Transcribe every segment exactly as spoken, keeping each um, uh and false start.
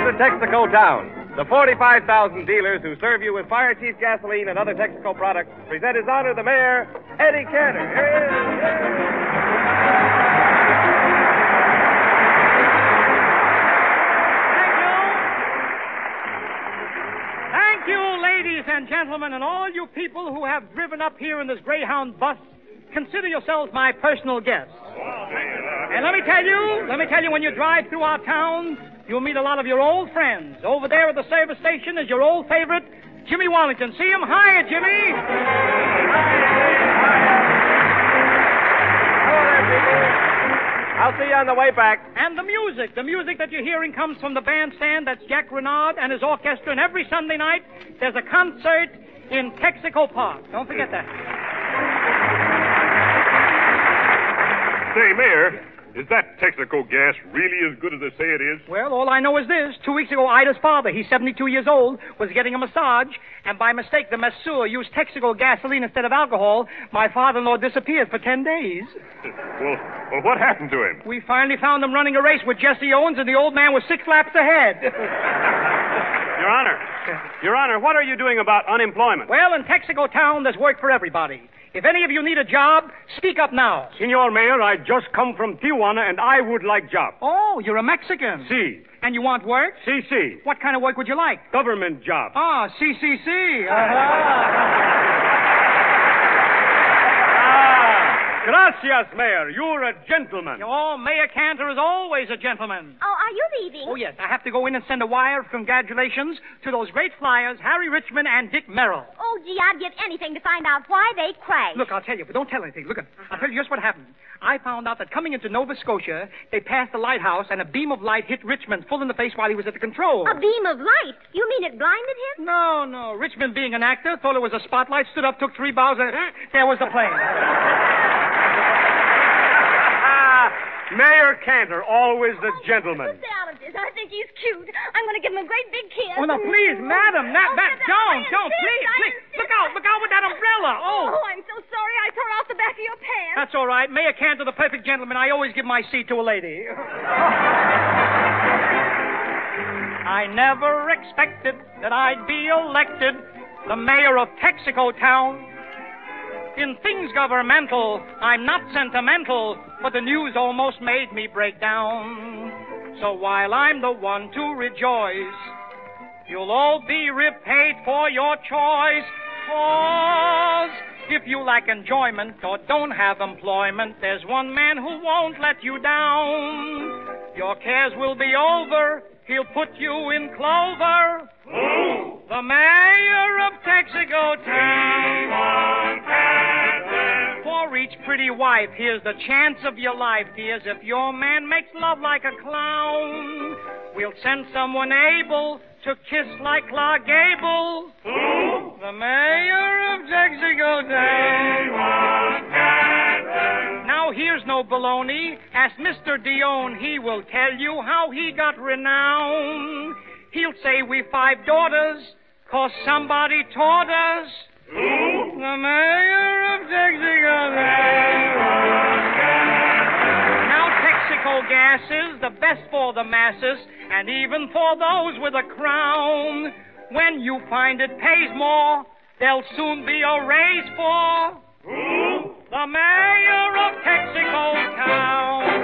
to Texaco Town. The forty-five thousand dealers who serve you with Fire Chief gasoline and other Texaco products present His Honor the Mayor, Eddie Cantor. Here he is. Thank you, ladies and gentlemen, and all you people who have driven up here in this Greyhound bus. Consider yourselves my personal guests. And let me tell you, let me tell you, when you drive through our town, you'll meet a lot of your old friends. Over there at the service station is your old favorite, Jimmy Wallington. See him? Hiya, Jimmy. Hello there, people. I'll see you on the way back. And the music, the music that you're hearing comes from the bandstand. That's Jack Renard and his orchestra. And every Sunday night, there's a concert in Texaco Park. Don't forget that. Say, Mayor, is that Texaco gas really as good as they say it is? Well, all I know is this. Two weeks ago, Ida's father, he's seventy-two years old, was getting a massage, and by mistake, the masseur used Texaco gasoline instead of alcohol. My father-in-law disappeared for ten days. Well, well, what happened to him? We finally found him running a race with Jesse Owens, and the old man was six laps ahead. Your Honor, Your Honor, what are you doing about unemployment? Well, in Texaco Town, there's work for everybody. If any of you need a job, speak up now. Senor Mayor, I just come from Tijuana, and I would like job. Oh, you're a Mexican. Si. And you want work? Si, si. What kind of work would you like? Government job. Ah, C C C. Uh-huh. Gracias, Mayor. You're a gentleman. Oh, Mayor Cantor is always a gentleman. Oh, are you leaving? Oh, yes. I have to go in and send a wire of congratulations to those great flyers, Harry Richmond and Dick Merrill. Oh, gee, I'd give anything to find out why they crashed. Look, I'll tell you, but don't tell anything. Look, I'll tell you just what happened. I found out that coming into Nova Scotia, they passed the lighthouse, and a beam of light hit Richmond full in the face while he was at the controls. A beam of light? You mean it blinded him? No, no. Richmond, being an actor, thought it was a spotlight, stood up, took three bows, and there was the plane. Mayor Cantor, always the gentleman. What's the allergies? I think he's cute. I'm going to give him a great big kiss. Oh, no, please, madam. Not, Oh, that, madam, don't, I don't, insist, please, I please. insist. Look out, look out with that umbrella. Oh. Oh, I'm so sorry I tore off the back of your pants. That's all right. Mayor Cantor, the perfect gentleman. I always give my seat to a lady. I never expected that I'd be elected the mayor of Texaco Town. In things governmental, I'm not sentimental, but the news almost made me break down. So while I'm the one to rejoice, you'll all be repaid for your choice. 'Cause if you lack enjoyment or don't have employment, there's one man who won't let you down. Your cares will be over. He'll put you in clover. Who? The mayor of Texaco Town. For each pretty wife, here's the chance of your life, dears. If your man makes love like a clown, we'll send someone able to kiss like Clark Gable. Who? The mayor of Texaco Town. Now here's no baloney. Ask Mister Dion. He will tell you how he got renowned. He'll say we five daughters, 'cause somebody taught us. Who? The mayor of Texaco. Now Texaco gas is the best for the masses, and even for those with a crown. When you find it pays more, there'll soon be a raise for. Who? The mayor of Texaco Town.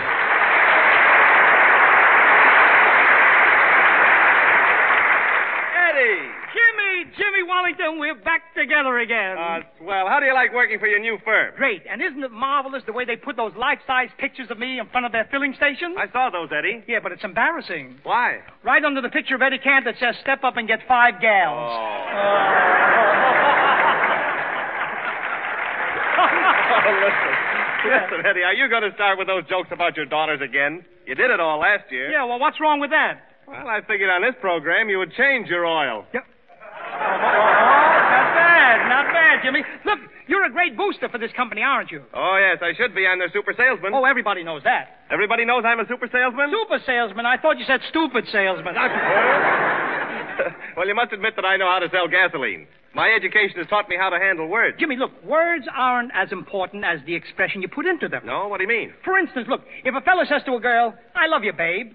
Eddie! Jimmy, Jimmy Wallington, we're back together again. Uh, swell. How do you like working for your new firm? Great. And isn't it marvelous the way they put those life-size pictures of me in front of their filling stations? I saw those, Eddie. Yeah, but it's embarrassing. Why? Right under the picture of Eddie Cantor, it says, step up and get five gals. Oh, listen. Listen, Eddie, are you going to start with those jokes about your daughters again? You did it all last year. Yeah, well, what's wrong with that? Well, I figured on this program you would change your oil. Yeah. Oh, not bad, not bad, Jimmy. Look, you're a great booster for this company, aren't you? Oh, yes, I should be. I'm their super salesman. Oh, everybody knows that. Everybody knows I'm a super salesman? Super salesman? I thought you said stupid salesman. Well, you must admit that I know how to sell gasoline. My education has taught me how to handle words. Jimmy, look, words aren't as important as the expression you put into them. No? What do you mean? For instance, look, if a fella says to a girl, I love you, babe,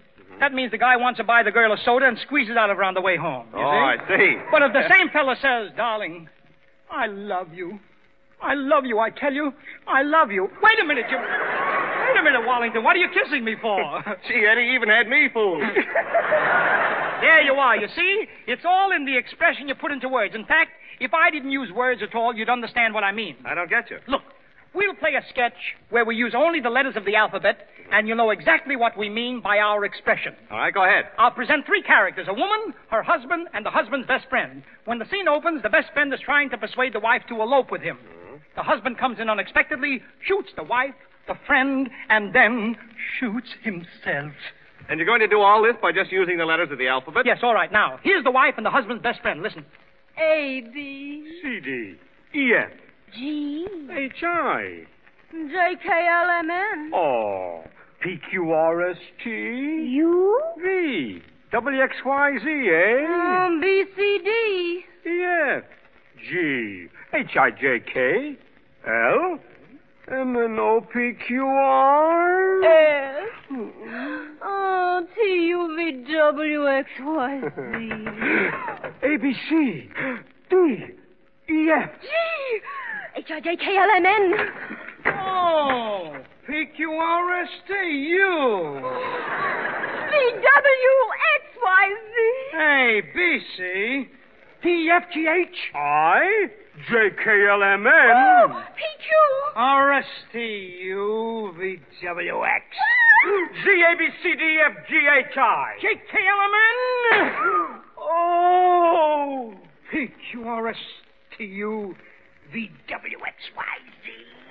That means the guy wants to buy the girl a soda and squeeze it out of her on the way home. You Oh, see? I see. But if the same fella says, darling, I love you. I love you, I tell you. I love you. Wait a minute, you... Wait a minute, Wallington. What are you kissing me for? Gee, Eddie even had me fooled. There you are, you see? It's all in the expression you put into words. In fact, if I didn't use words at all, you'd understand what I mean. I don't get you. Look, we'll play a sketch where we use only the letters of the alphabet, and you'll know exactly what we mean by our expression. All right, go ahead. I'll present three characters, a woman, her husband, and the husband's best friend. When the scene opens, the best friend is trying to persuade the wife to elope with him. Mm-hmm. The husband comes in unexpectedly, shoots the wife, the friend, and then shoots himself. And you're going to do all this by just using the letters of the alphabet? Yes, all right. Now, here's the wife and the husband's best friend. Listen. A, B, C, D, E, F, G, H, I. J, K, L, M, N. Oh, P, Q, R, S, T. U, V, W, X, Y, Z, eh? um, B, C, D. E, F, G, H, I, J, K, L, M, N, O, P, Q, R. S. Oh, T, U, V, W, X, Y, Z. A, B, C, D, E, F. G, H, I, J, K, L, M, N. Oh, P, Q, R, S, T, U. V, W, X, Y, Z. A, B, C, D, F, G, H. I, J, K, L, M, N. Oh, P, Q. R, S, T, U, V, W, X. Z, A, B, C, D, F, G, H, I. J, K, L, M, N. Oh. P, Q, R, S, T, U, V, W, X, Y, Z.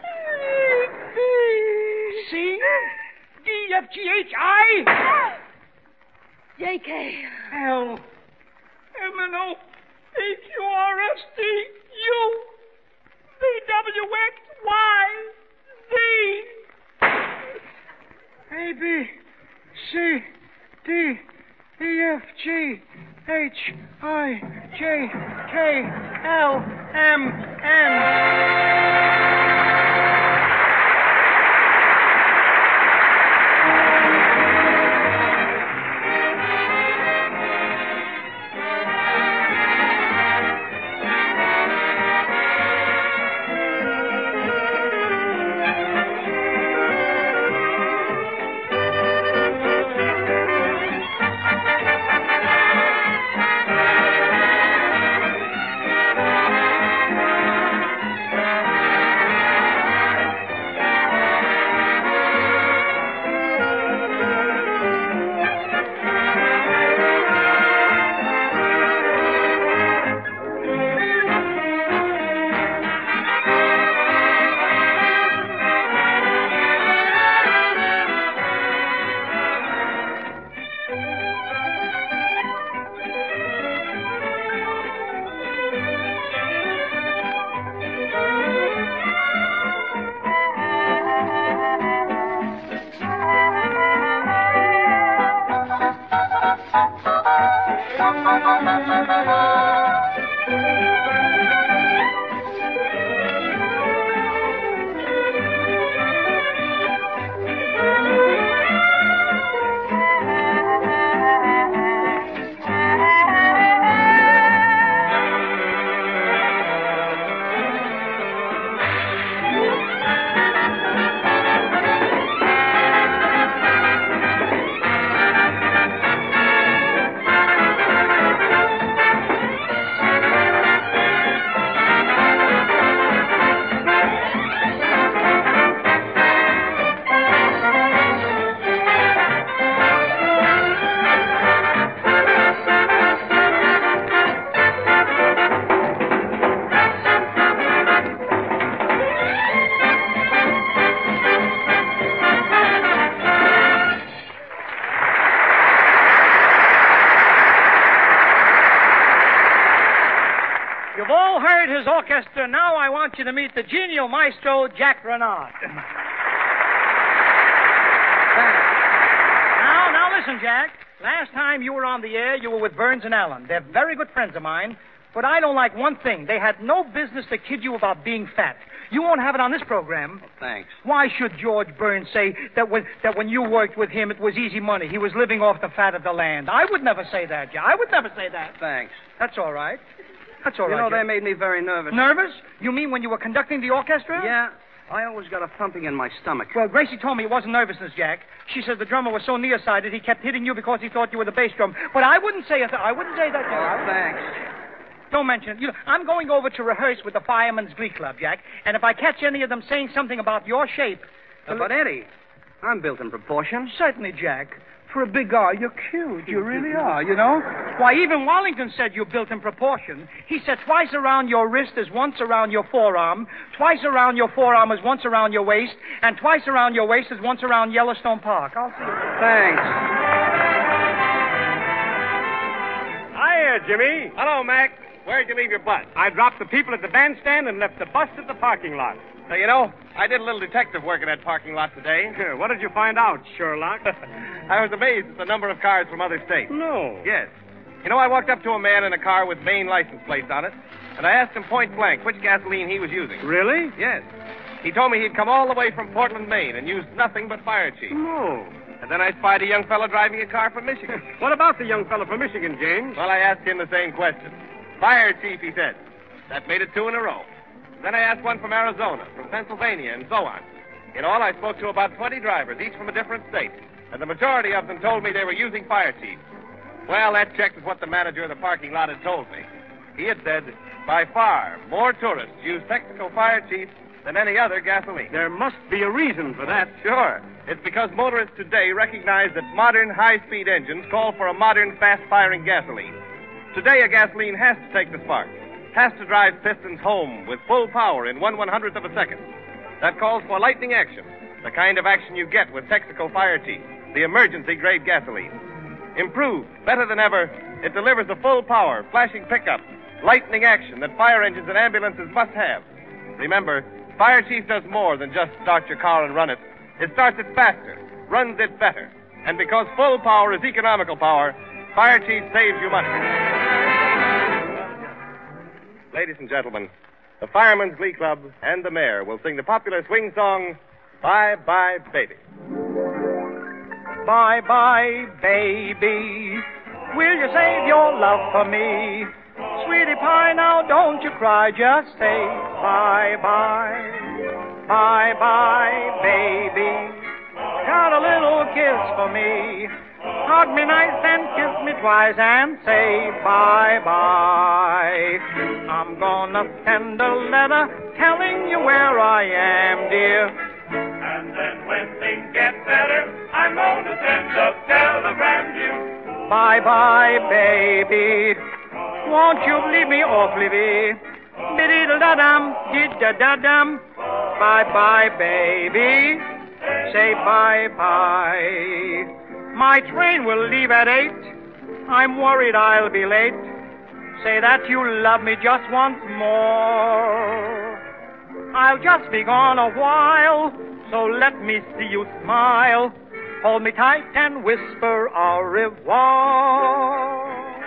C, D, F, G, H, I. J, K. L, M, N, O, P, Q, R, S, T, U, V, W, X, Y, Z. A, B, C, D, E, F, G, H, I, J, K, L, M, N. You've all heard his orchestra. Now I want you to meet the genial maestro, Jack Renard. now, now listen, Jack. Last time you were on the air, you were with Burns and Allen. They're very good friends of mine. But I don't like one thing. They had no business to kid you about being fat. You won't have it on this program. Well, thanks. Why should George Burns say that when, that when you worked with him, it was easy money? He was living off the fat of the land. I would never say that, Jack. I would never say that. Thanks. That's all right. That's all you right, know, Jack. they made me very nervous. Nervous? You mean when you were conducting the orchestra? Yeah. I always got a thumping in my stomach. Well, Gracie told me it wasn't nervousness, Jack. She said the drummer was so nearsighted he kept hitting you because he thought you were the bass drum. But I wouldn't say a th- I wouldn't say that, Jack. Oh, thanks. Don't mention it. You know, I'm going over to rehearse with the Firemen's Glee Club, Jack. And if I catch any of them saying something about your shape... Uh, but, Eddie, I'm built in proportion. Certainly, Jack. For a big guy, you're cute. You really are, you know? Why, even Wallington said you're built in proportion. He said twice around your wrist is once around your forearm, twice around your forearm is once around your waist, and twice around your waist is once around Yellowstone Park. I'll see you. Thanks. Hiya, Jimmy. Hello, Mac. Where'd you leave your bus? I dropped the people at the bandstand and left the bus at the parking lot. So, you know, I did a little detective work in that parking lot today. What did you find out, Sherlock? I was amazed at the number of cars from other states. No. Yes. You know, I walked up to a man in a car with Maine license plates on it, and I asked him point blank which gasoline he was using. Really? Yes. He told me he'd come all the way from Portland, Maine, and used nothing but Fire Chief. No. And then I spied a young fellow driving a car from Michigan. What about the young fellow from Michigan, James? Well, I asked him the same question. Fire Chief, he said. That made it two in a row. Then I asked one from Arizona, from Pennsylvania, and so on. In all, I spoke to about twenty drivers, each from a different state, and the majority of them told me they were using Fire Chief. Well, that checked with what the manager of the parking lot had told me. He had said, by far, more tourists use Texaco Fire Chief than any other gasoline. There must be a reason for that. Sure. It's because motorists today recognize that modern high-speed engines call for a modern, fast-firing gasoline. Today, a gasoline has to take the spark, has to drive pistons home with full power in one one-hundredth of a second. That calls for lightning action, the kind of action you get with Texaco Fire Chief, the emergency-grade gasoline. Improved, better than ever, it delivers the full power, flashing pickup, lightning action that fire engines and ambulances must have. Remember, Fire Chief does more than just start your car and run it. It starts it faster, runs it better. And because full power is economical power, Fire Chief saves you money. Ladies and gentlemen, the Firemen's Glee Club and the mayor will sing the popular swing song, Bye Bye Baby. Bye bye, baby. Will you save your love for me? Sweetie pie, now don't you cry. Just say bye bye. Bye bye, baby. Got a little kiss for me. Hug me nice and kiss me twice and say bye-bye. I'm gonna send a letter telling you where I am, dear. And then when things get better, I'm gonna send a telegram to you. Bye-bye, baby. Won't you leave me awfully be? Biddy-da-dum, dee-da-da-dum. Bye-bye, baby. Say bye-bye. My train will leave at eight. I'm worried I'll be late. Say that you love me just once more. I'll just be gone a while, so let me see you smile. Hold me tight and whisper au revoir.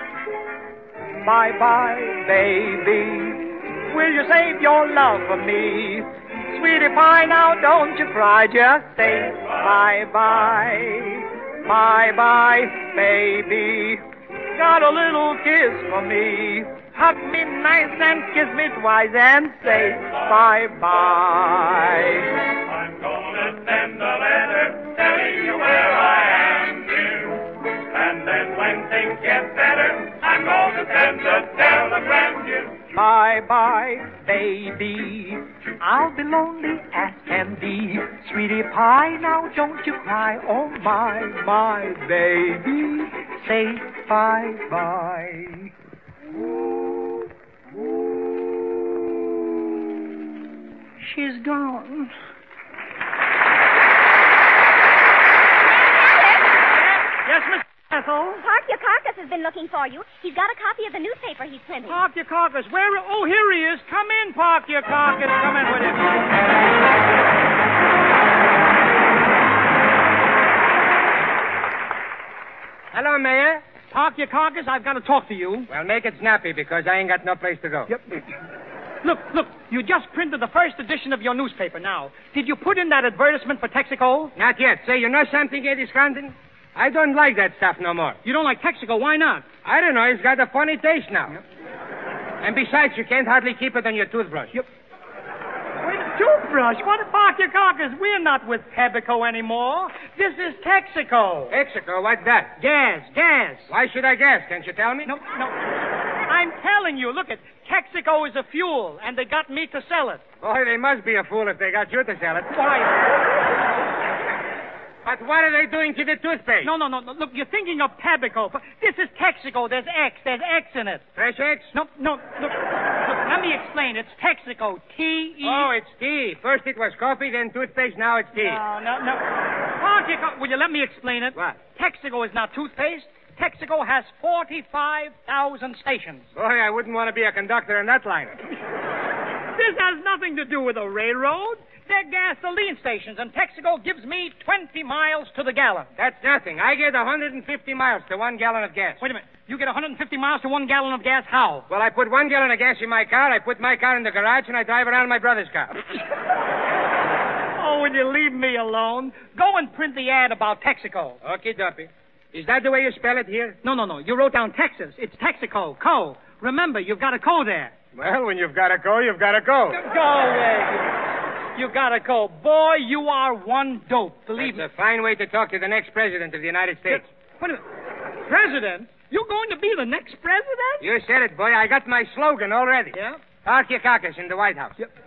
Bye-bye, baby. Will you save your love for me? Sweetie pie, now don't you cry. Just say bye-bye. Bye-bye, baby. Got a little kiss for me. Hug me nice and kiss me twice and say bye-bye. I'm gonna send a letter telling you where I am, dear. And then when things get better, I'm gonna send a telegram to you. Bye-bye, baby. I'll be lonely as can be. Sweetie pie, now don't you cry. Oh, my, my baby. Say bye-bye. She's gone. Yes, Miss Ethel? Park Your Carcass has been looking for you. He's got a copy of the newspaper he's printing. Park Your Carcass. Where? Oh, here he is. Come in, Park Your Carcass. Come in with him. Hello, Mayor. Park your carcass. I've got to talk to you. Well, make it snappy because I ain't got no place to go. Yep. Look, look, you just printed the first edition of your newspaper now. Did you put in that advertisement for Texaco? Not yet. Say, you know something, Eddie Scranton? I don't like that stuff no more. You don't like Texaco? Why not? I don't know. It's got a funny taste now. Yep. And besides, you can't hardly keep it on your toothbrush. Yep. Wait, a toothbrush? What about your carcass? We're not with Tebico anymore. This is Texaco. Texaco? What's that? Gas, gas. Why should I gas? Can't you tell me? No, no. I'm telling you. Look, at Texaco is a fuel, and they got me to sell it. Boy, they must be a fool if they got you to sell it. Why? But what are they doing to the toothpaste? No, no, no, no. Look, you're thinking of Tebico. But this is Texaco. There's X. There's X in it. Fresh X? No, no. Look, look, let me explain. It's Texaco. T E. Oh, it's tea. First it was coffee, then toothpaste, now it's tea. No, no, no. Texaco. Will you let me explain it? What? Texaco is not toothpaste. Texaco has forty-five thousand stations. Boy, I wouldn't want to be a conductor in that line. This has nothing to do with a railroad. They're gasoline stations, and Texaco gives me twenty miles to the gallon. That's nothing. I get one hundred fifty miles to one gallon of gas. Wait a minute. You get one hundred fifty miles to one gallon of gas? How? Well, I put one gallon of gas in my car, I put my car in the garage, and I drive around my brother's car. Oh, will you leave me alone? Go and print the ad about Texaco. Okay, Duppy. Is that the way you spell it here? No, no, no. You wrote down Texas. It's Texaco. Co. Remember, you've got a co there. Well, when you've got to go, you've got to go. Go away. You gotta go. Boy, you are one dope. Believe That's me. a fine way to talk to the next president of the United States. Wait a minute. President? You're going to be the next president? You said it, boy. I got my slogan already. Yeah? Park your carcass in the White House. Yep.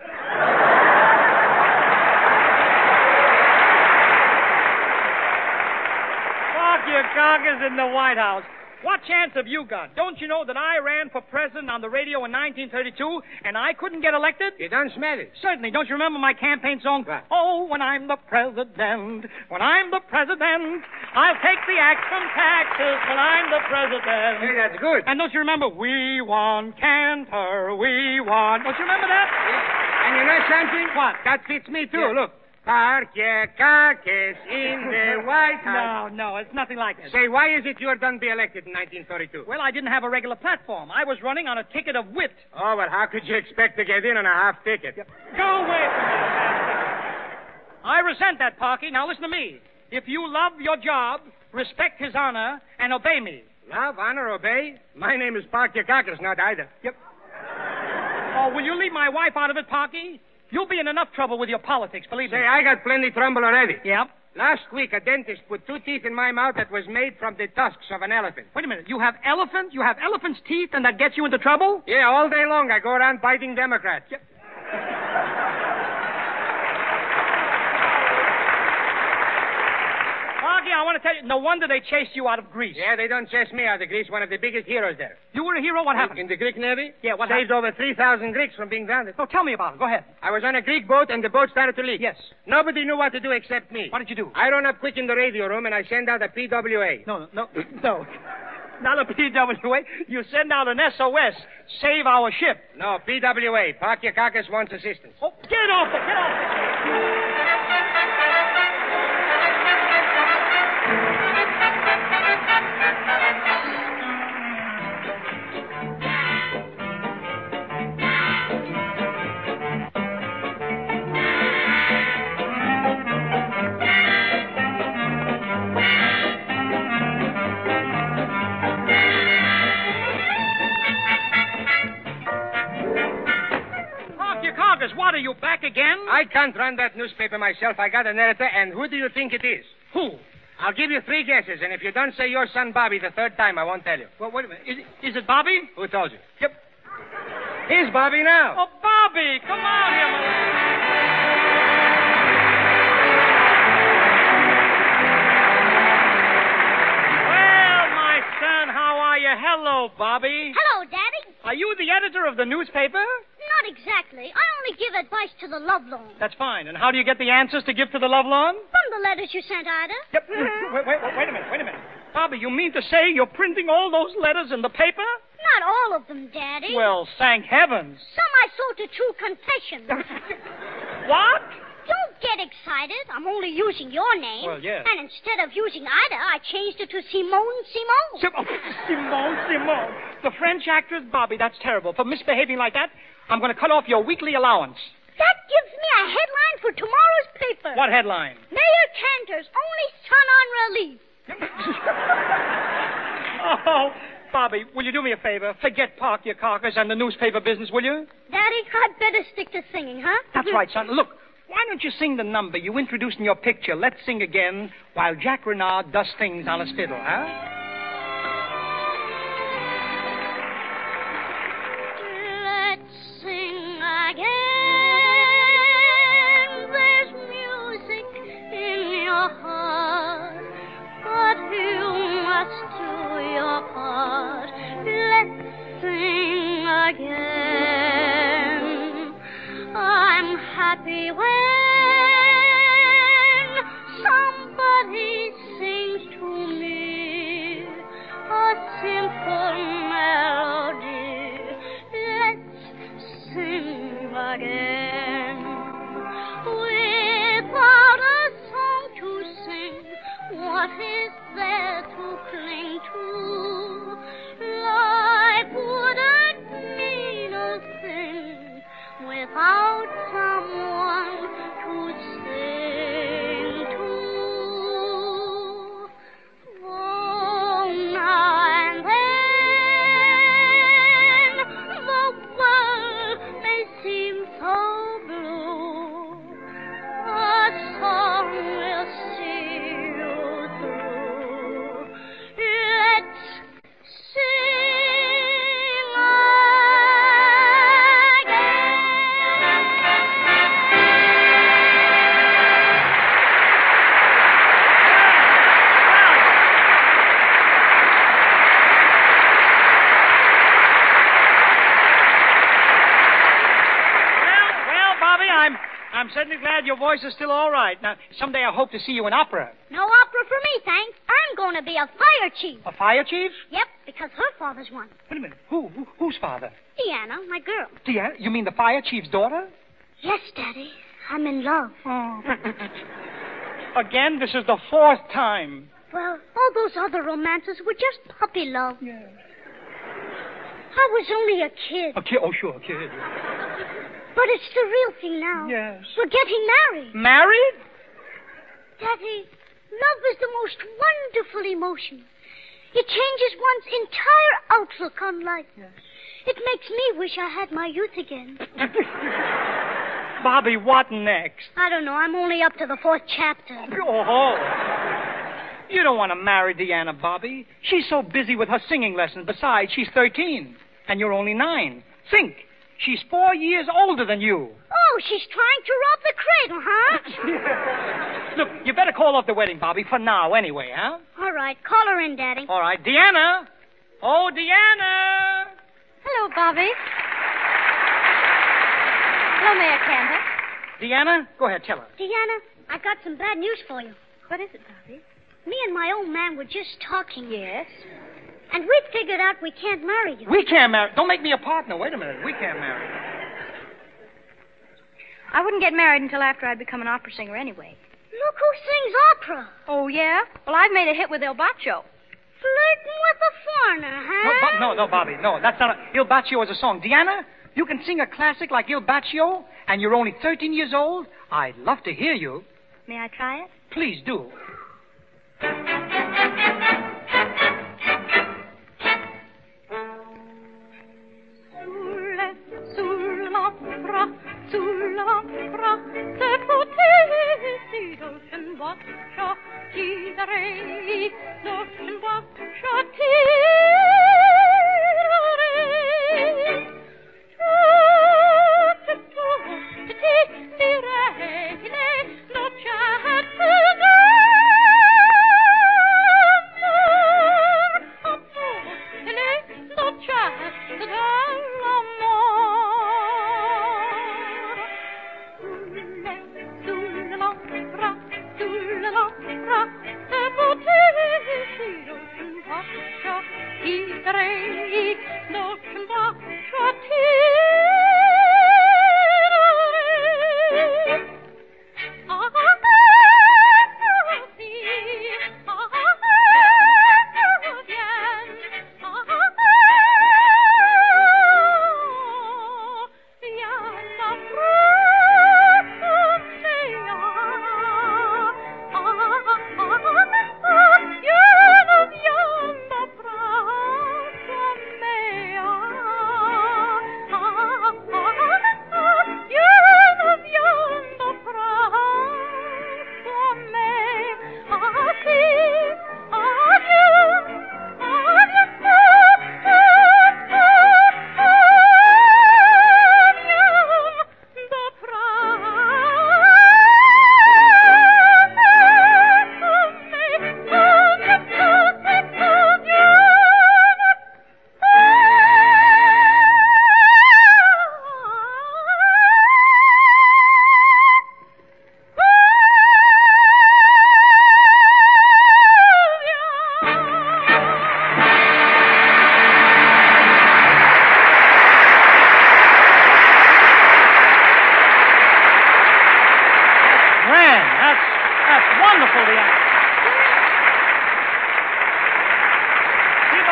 Park your carcass in the White House. What chance have you got? Don't you know that I ran for president on the radio in nineteen thirty-two and I couldn't get elected? You don't smell it. Certainly. Don't you remember my campaign song? What? Oh, when I'm the president, when I'm the president, I'll take the axe from taxes when I'm the president. Hey, that's good. And don't you remember, we want Cantor, we want... Don't you remember that? Yeah. And you know something? What? That fits me, too. Yeah. Look. Park your carcass in the White House. No, no, it's nothing like it. Say, why is it you're done be elected in nineteen thirty-two? Well, I didn't have a regular platform. I was running on a ticket of wit. Oh, but how could you expect to get in on a half ticket? Go away. I resent that, Parky. Now listen to me. If you love your job, respect his honor, and obey me. Love, honor, obey? My name is Park your carcass, not either. Yep. Oh, will you leave my wife out of it, Parky? You'll be in enough trouble with your politics, believe me. Say, I got plenty trouble already. Yep. Last week, a dentist put two teeth in my mouth that was made from the tusks of an elephant. Wait a minute. You have elephant? You have elephant's teeth, and that gets you into trouble? Yeah, all day long I go around biting Democrats. Yep. Parky, I want to tell you, no wonder they chased you out of Greece. Yeah, they don't chase me out of Greece, one of the biggest heroes there. You were a hero? What happened? In the Greek Navy? Yeah, what Saved happened? over three thousand Greeks from being drowned. Oh, tell me about it. Go ahead. I was on a Greek boat, and the boat started to leak. Yes. Nobody knew what to do except me. What did you do? I run up quick in the radio room, and I send out a P W A. No, no, no, no. Not a P W A. You send out an S O S. Save our ship. No, P W A. Park your carcass wants assistance. Oh, get off it. Get off it. What, are you back again? I can't run that newspaper myself. I got an editor, and who do you think it is? Who? I'll give you three guesses, and if you don't say your son Bobby the third time, I won't tell you. Well, wait a minute. Is it, is it Bobby? Who told you? Yep. Here's Bobby now. Oh, Bobby, come on here. Hello, Bobby. Hello, Daddy. Are you the editor of the newspaper? Not exactly. I only give advice to the Lovelorn. That's fine. And how do you get the answers to give to the Lovelorn? From the letters you sent, Ida. Yep. wait, wait, wait, wait a minute, wait a minute. Bobby, you mean to say you're printing all those letters in the paper? Not all of them, Daddy. Well, thank heavens. Some I sold to True Confession. What? Don't get excited. I'm only using your name. Well, yes. And instead of using Ida, I changed it to Simone Simone. Sim- Simone, Simone. The French actress Bobby, that's terrible. For misbehaving like that, I'm going to cut off your weekly allowance. That gives me a headline for tomorrow's paper. What headline? Mayor Cantor's only son on relief. Oh, Bobby, will you do me a favor? Forget Park Your Carcass and the newspaper business, will you? Daddy, I'd better stick to singing, huh? That's right, son. Look, why don't you sing the number you introduced in your picture, Let's Sing Again, while Jack Renard does things on his fiddle, huh? Let's sing again. There's music in your heart, but you must do your part. Let's sing again. I'm happy when somebody sings to me a simple melody. Let's sing again. Without a song to sing, what is there to cling to? Life wouldn't mean a thing without someone to sing to. Oh, now and then the world may seem so blue. A song will see you through. Let's sing I'm certainly glad your voice is still all right. Now, someday I hope to see you in opera. No opera for me, thanks. I'm going to be a fire chief. A fire chief? Yep, because her father's one. Wait a minute. Who? Who whose father? Deanna, my girl. Deanna? You mean the fire chief's daughter? Yes, Daddy. I'm in love. Oh. Again, this is the fourth time. Well, all those other romances were just puppy love. Yeah. I was only a kid. A kid? Oh, sure, a kid. But it's the real thing now. Yes. We're getting married. Married? Daddy, love is the most wonderful emotion. It changes one's entire outlook on life. Yes. It makes me wish I had my youth again. Bobby, what next? I don't know. I'm only up to the fourth chapter. Oh. You don't want to marry Deanna, Bobby. She's so busy with her singing lessons. Besides, she's thirteen, and you're only nine. Think. She's four years older than you. Oh, she's trying to rob the cradle, huh? Look, you better call off the wedding, Bobby, for now anyway, huh? All right. Call her in, Daddy. All right. Deanna! Oh, Deanna! Hello, Bobby. Hello, Mayor Cantor. Deanna, go ahead, tell her. Deanna, I got some bad news for you. What is it, Bobby? Me and my old man were just talking. Yes? And we figured out we can't marry you. We can't marry. Don't make me a partner. Wait a minute. We can't marry. I wouldn't get married until after I'd become an opera singer anyway. Look who sings opera. Oh, yeah? Well, I've made a hit with Il Baccio. Flirting with a foreigner, huh? No, Bo- no, no, Bobby. No, that's not a... Il Baccio is a song. Deanna, you can sing a classic like Il Baccio, and you're only thirteen years old? I'd love to hear you. May I try it? Please do. Sull'opera se potessi dolcen boccia ti darei, dolcen boccia ti darei. Tutte, tutte ti direi, non c'è d'amor, a tutte le non c'è dell'amor. Se potessi dolcen boccia ti darei, dolcen boccia ti darei. Ah, sì, ah, vien,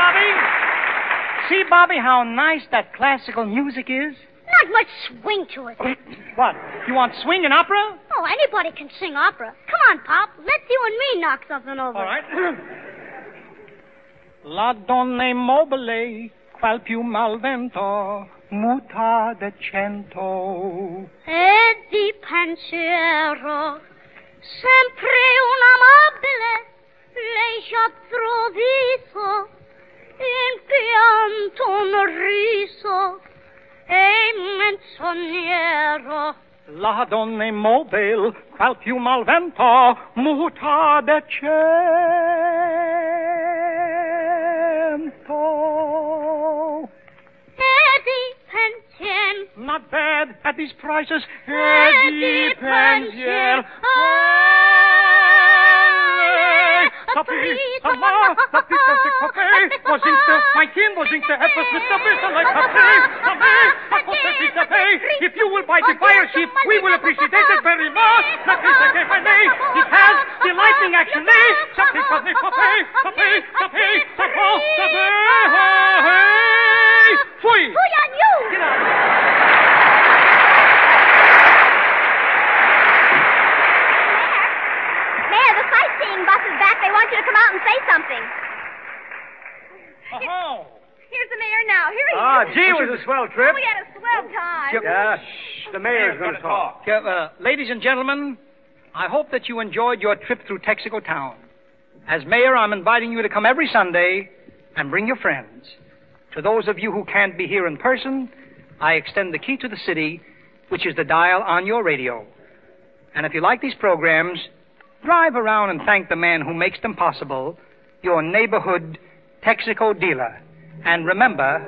Bobby? See, Bobby, how nice that classical music is? Not much swing to it. What? You want swing in opera? Oh, anybody can sing opera. Come on, Pop. Let's you and me knock something over. All right. La donna immobile, qual più mal vento, muta de cento. E di pensiero, sempre un amabile, lei già troviso, in pianto un riso, e menzognero. La donna immobile, qual più mal vento, muta de cento. E di pensiero. Not bad at these prices. E di pensiero. Sappy, Sama, Sappy, Sappy, Sappy, wo singt du, mein Kind, wo singt du etwas mit der Büssel, like Sappy, Sappy, Sappy, Sappy. If you will buy the fire sheep, we will appreciate it very much. Sappy, Sappy, Sappy, it has the lightning action, eh? Sappy, Sappy, Sappy, Sappy, Sappy, Sappy, Sappy, hey, fui. Fui on you. Get out. Bus is back. They want you to come out and say something. Oh. Here's the mayor now. Here he Ah, is. gee, it was a swell trip. We had a swell time. Yeah, shh, the mayor's going to talk. Yeah, uh, ladies and gentlemen, I hope that you enjoyed your trip through Texaco Town. As mayor, I'm inviting you to come every Sunday and bring your friends. To those of you who can't be here in person, I extend the key to the city, which is the dial on your radio. And if you like these programs, drive around and thank the man who makes them possible, your neighborhood Texaco dealer. And remember,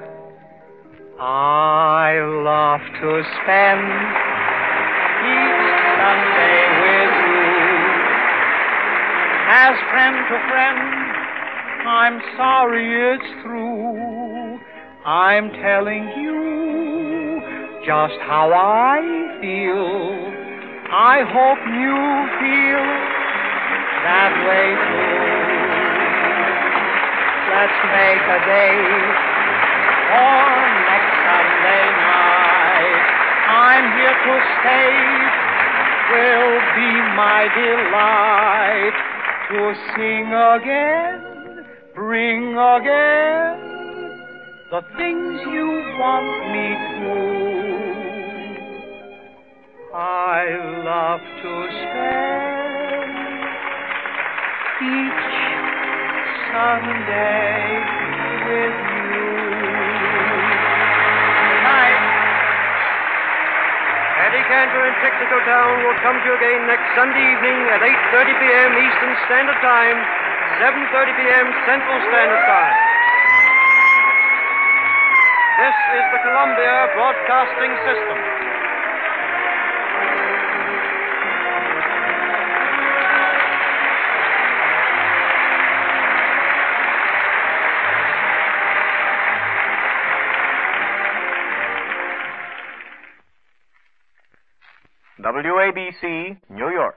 I love to spend each Sunday with you. As friend to friend, I'm sorry it's through. I'm telling you just how I feel. I hope you feel that way too. Let's make a date for next Sunday night. I'm here to stay. Will be my delight to sing again, bring again the things you want me to. I love to spend each Sunday with you. Good night. Eddie Cantor and Texaco Town will come to you again next Sunday evening at eight thirty p.m. Eastern Standard Time, seven thirty p.m. Central Standard Time. This is the Columbia Broadcasting System. W A B C, New York.